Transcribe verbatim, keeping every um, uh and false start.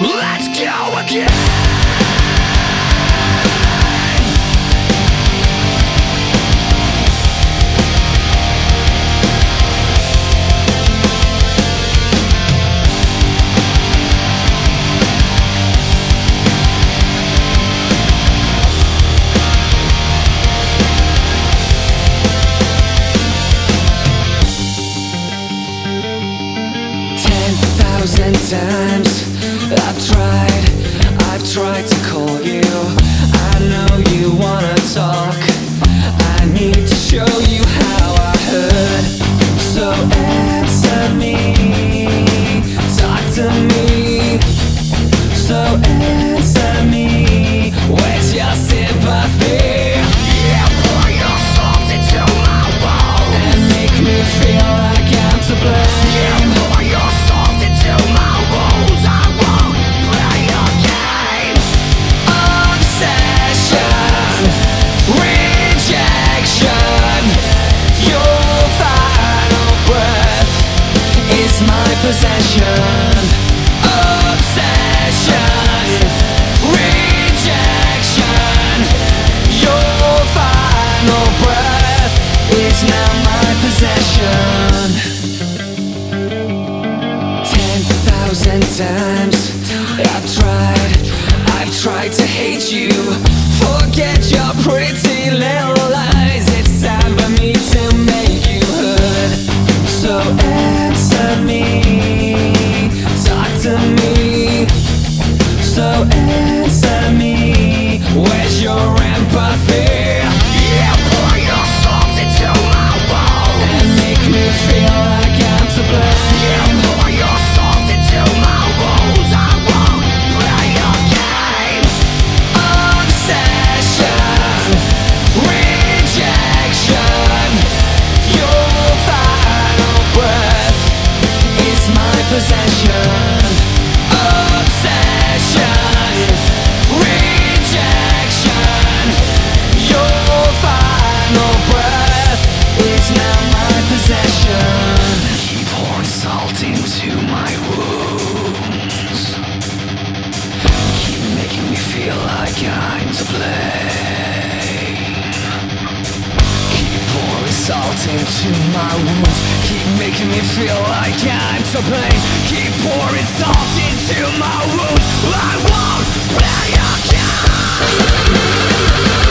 Let's go again. Thousand times I've tried, I've tried to call you. I know you wanna talk. I need to show you how I heard. So answer me, talk to me. So answer me, where's your sympathy? Yeah, pour your salt into my bones and make me feel like I'm to blame. Yeah, pour your salt into my wounds. I won't play your game. Obsession, rejection. Your final breath is my possession. Obsession, rejection. Your final breath is now my possession. Thousand times I've tried, I've tried to hate you. Forget your pretty little lies. It's time for me to make you hurt. So answer me, talk to me. So answer me, where's your empathy? Yeah, pour your salt into my bones and make me feel like I'm to blame. Yeah, pour your salt into my wounds. I won't play your game. Obsession, rejection. Your final breath is my possession. Obsession, rejection. Your final breath is now my possession. Keep pouring salt into my wounds. Keep making me feel like I'm to blame. Keep pouring salt into my wounds. Keep making me feel like I'm to blame. Keep pouring salt into my wounds. I won't play your game.